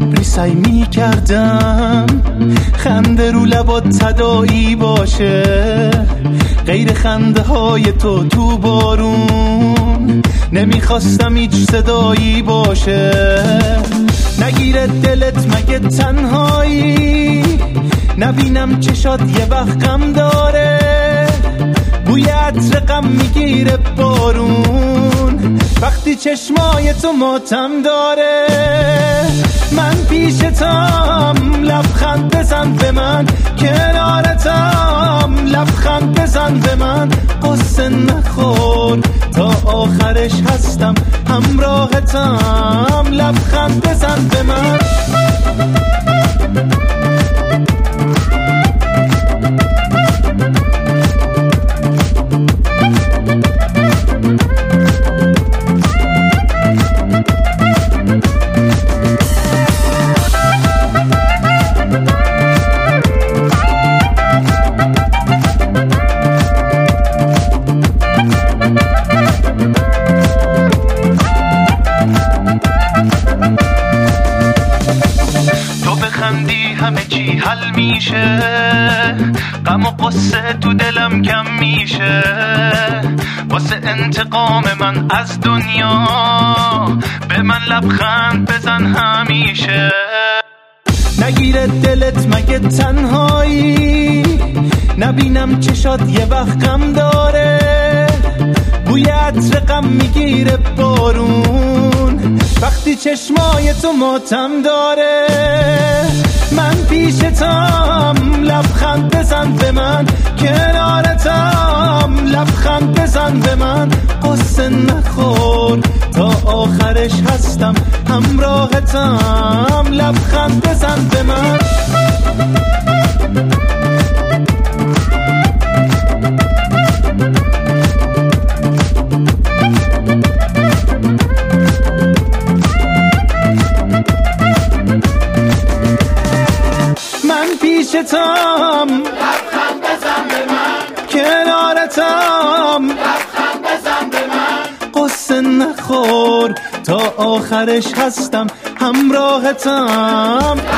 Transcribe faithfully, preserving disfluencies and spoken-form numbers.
عمری سعی می کردم خنده رو لبات تداعی باشه، غیر خنده های تو تو بارون نمیخواستم هیچ صدایی باشه. نگیره دلت مگه تنهایی، نبینم چشات یه وقت غم داره، بوی عطر غم میگیره بارون وقتی چشمای تو ماتم داره. من پیشتم لبخند بزن به من، کنارتم لبخند بزن به من، قصه نخور تا آخرش هستم همراهتم، لبخند بزن به من. همه چی حل میشه، غم و قصه تو دلم کم میشه، واسه انتقام من از دنیا به من لبخند بزن همیشه. نگیره دلت مگه تنهایی، نبینم چشات یه وقت غم داره، بوی عطر غم میگیره بارون وقتی چشمای تو ماتم داره. من پیشتم لبخند بزن به من، کنارتم لبخند بزن به من، قصه نخور تا آخرش هستم همراهتم، لبخند بزن به من. پیشتم لبخند بزن به من، کنارتم لبخند بزن به من، قصه نخور تا آخرش هستم همراهتم.